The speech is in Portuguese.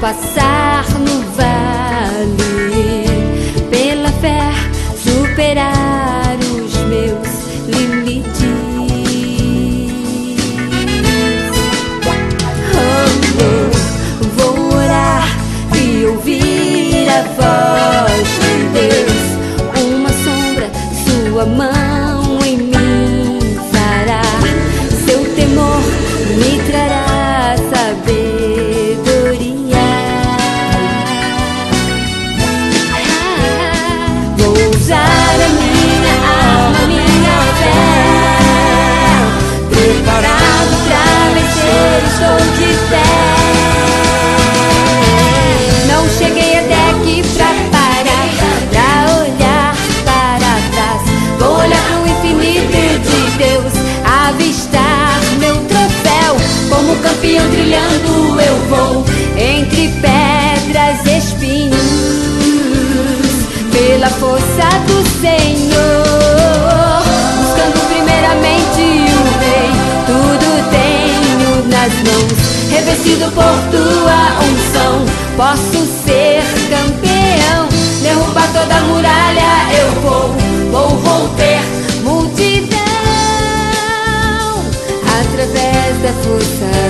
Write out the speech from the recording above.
passar no vale, pela fé superar os meus limites. Vou orar e ouvir a voz de Deus. Uma sombra, sua mão em mim fará. Seu temor me trará sabedoria. Vou usar a minha alma, minha fé, preparado pra vencer, estou de pé. Não cheguei até aqui pra parar, pra olhar para trás. Vou olhar pro infinito de Deus, avistar meu troféu. Como campeão trilhando eu vou, entre pedras e espinhos, pela força do Senhor, buscando primeiramente o Rei. Tudo tenho nas mãos, revestido por tua unção. Posso ser campeão, derrubar toda a muralha eu vou romper multidão, através da força